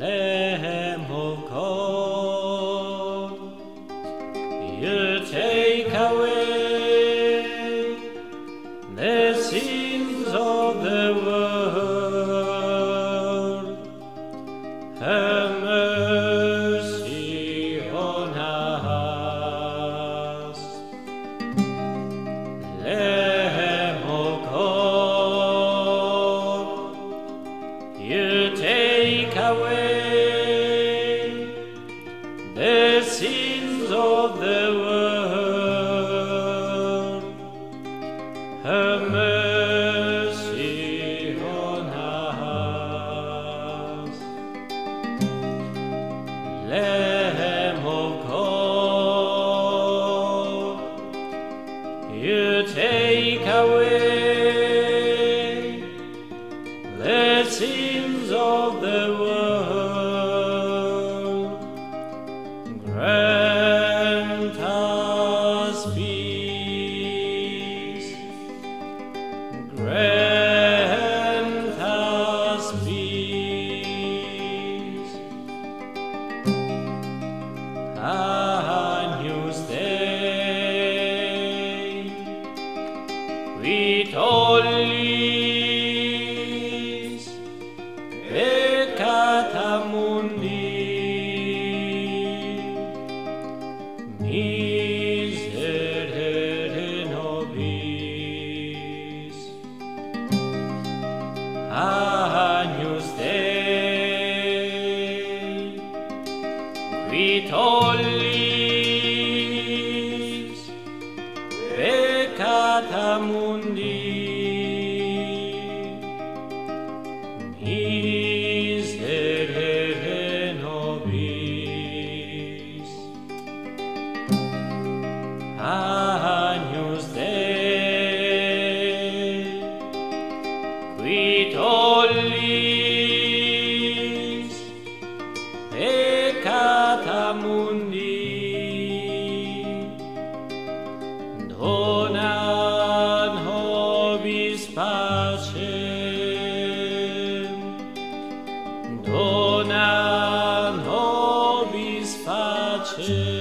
Lamb of God, you take away the sins of the world. Have mercy on us. Lamb of God, you take away the sins of the world. Have mercy on us. Lamb of God, you take away the sins of the world. Grant us peace. Grant us peace. Agnus Dei, qui tollis peccata mundi, miserere nobis. Agnus Dei, qui tollis peccata mundi, miserere nobis. Agnus Dei, qui tollis peccata mundi, dona nobis pacem, dona nobis pacem.